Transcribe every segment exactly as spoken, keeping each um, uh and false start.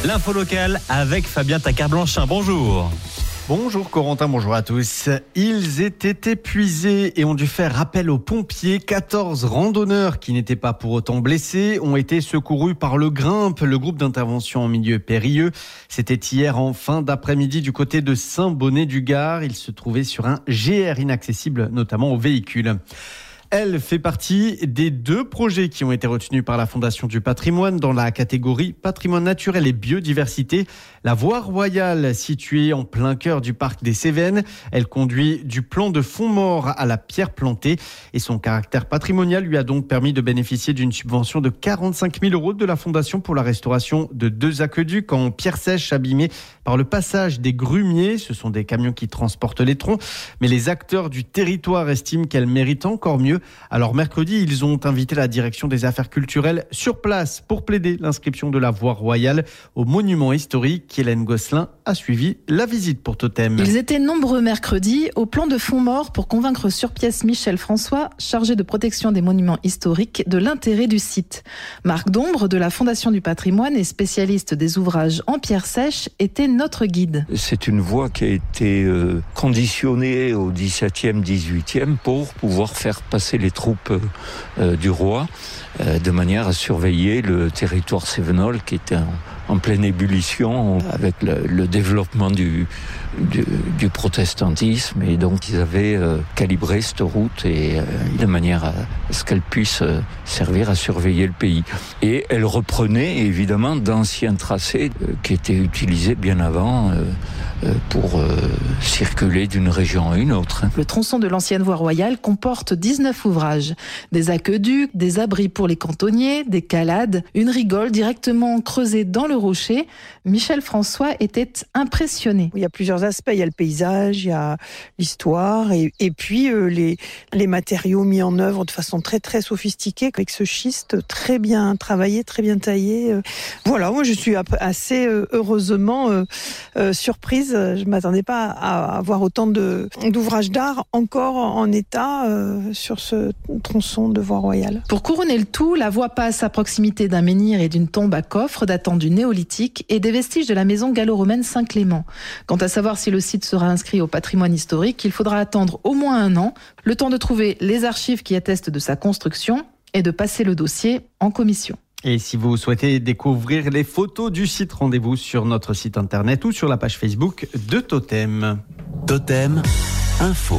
L'info locale avec Fabien Tacard-Blanchin. Bonjour. Bonjour Corentin, bonjour à tous. Ils étaient épuisés et ont dû faire appel aux pompiers. quatorze randonneurs qui n'étaient pas pour autant blessés ont été secourus par le Grimpe, le groupe d'intervention en milieu périlleux. C'était hier en fin d'après-midi du côté de Saint-Bonnet-du-Gard. Ils se trouvaient sur un G R inaccessible, notamment aux véhicules. Elle fait partie des deux projets qui ont été retenus par la Fondation du Patrimoine dans la catégorie Patrimoine naturel et biodiversité. La voie royale, située en plein cœur du parc des Cévennes, elle conduit du plan de Font-Mort à la pierre plantée et son caractère patrimonial lui a donc permis de bénéficier d'une subvention de quarante-cinq mille euros de la Fondation pour la restauration de deux aqueducs en pierre sèche abîmés par le passage des grumiers. Ce sont des camions qui transportent les troncs, mais les acteurs du territoire estiment qu'elle mérite encore mieux. Alors mercredi, ils ont invité la direction des affaires culturelles sur place pour plaider l'inscription de la voie royale au monument historique. Hélène Gosselin a suivi la visite pour Totem. Ils étaient nombreux mercredi au plan de Font-Mort pour convaincre sur pièce Michel François, chargé de protection des monuments historiques, de l'intérêt du site. Marc Dombre de la Fondation du Patrimoine et spécialiste des ouvrages en pierre sèche était notre guide. C'est une voie qui a été euh, conditionnée au dix-septième, dix-huitième pour pouvoir faire passer les troupes euh, du roi euh, de manière à surveiller le territoire cévenol qui était en, en pleine ébullition avec le, le développement du, du, du protestantisme, et donc ils avaient euh, calibré cette route et euh, de manière à ce qu'elle puisse euh, servir à surveiller le pays. Et elle reprenait évidemment d'anciens tracés euh, qui étaient utilisés bien avant euh, euh, pour euh, circuler d'une région à une autre. Le tronçon de l'ancienne voie royale comporte dix-neuf ouvrages. Des aqueducs, des abris pour les cantonniers, des calades, une rigole directement creusée dans le rocher. Michel François était impressionné. Il y a plusieurs aspects. Il y a le paysage, il y a l'histoire et, et puis euh, les, les matériaux mis en œuvre de façon très très sophistiquée avec ce schiste très bien travaillé, très bien taillé. Voilà, moi je suis assez euh, heureusement euh, euh, surprise. Je ne m'attendais pas à avoir autant de, d'ouvrages d'art encore en état euh, sur ce tronçon de voie royale. Pour couronner le tout, la voie passe à proximité d'un menhir et d'une tombe à coffre datant du néolithique et des vestiges de la maison gallo-romaine Saint-Clément. Quant à savoir si le site sera inscrit au patrimoine historique, il faudra attendre au moins un an, le temps de trouver les archives qui attestent de sa construction et de passer le dossier en commission. Et si vous souhaitez découvrir les photos du site, rendez-vous sur notre site internet ou sur la page Facebook de Totem. Totem Info.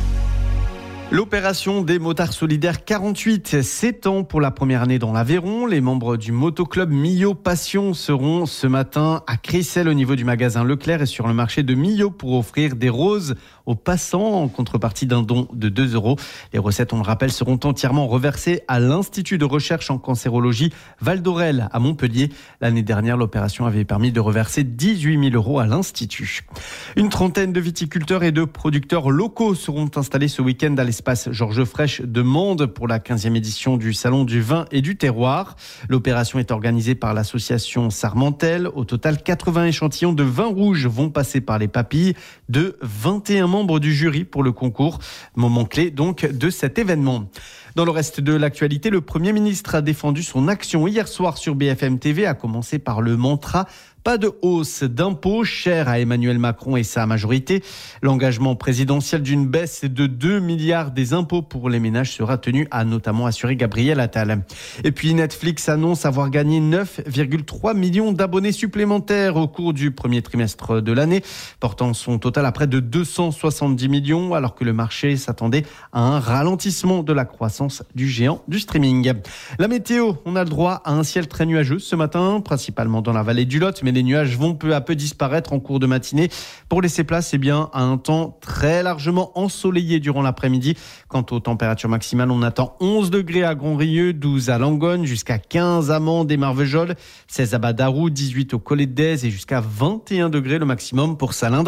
L'opération des motards solidaires quarante-huit s'étend pour la première année dans l'Aveyron. Les membres du motoclub Millau Passion seront ce matin à Crissel au niveau du magasin Leclerc et sur le marché de Millau pour offrir des roses aux passants en contrepartie d'un don de deux euros. Les recettes, on le rappelle, seront entièrement reversées à l'Institut de recherche en cancérologie Val d'Aurelle à Montpellier. L'année dernière, l'opération avait permis de reverser dix-huit mille euros à l'Institut. Une trentaine de viticulteurs et de producteurs locaux seront installés ce week-end à l'espace Georges Frêche de Mende pour la quinzième édition du Salon du vin et du terroir. L'opération est organisée par l'association Sarmentel. Au total, quatre-vingts échantillons de vin rouge vont passer par les papilles de vingt et un membres du jury pour le concours. Moment clé donc de cet événement. Dans le reste de l'actualité, le Premier ministre a défendu son action hier soir sur B F M T V, à commencer par le mantra « Pas de hausse d'impôts » cher à Emmanuel Macron et sa majorité. L'engagement présidentiel d'une baisse de deux milliards des impôts pour les ménages sera tenu, a notamment assuré Gabriel Attal. Et puis Netflix annonce avoir gagné neuf virgule trois millions d'abonnés supplémentaires au cours du premier trimestre de l'année, portant son total à près de deux cent soixante-dix millions, alors que le marché s'attendait à un ralentissement de la croissance du géant du streaming. La météo, on a le droit à un ciel très nuageux ce matin, principalement dans la vallée du Lot, mais les nuages vont peu à peu disparaître en cours de matinée pour laisser place eh bien, à un temps très largement ensoleillé durant l'après-midi. Quant aux températures maximales, on attend onze degrés à Grandrieux, douze à Langogne, jusqu'à quinze à Mende et Marvejols, seize à Badarou, dix-huit au Collet d'Aise et jusqu'à vingt et un degrés le maximum pour Salindre.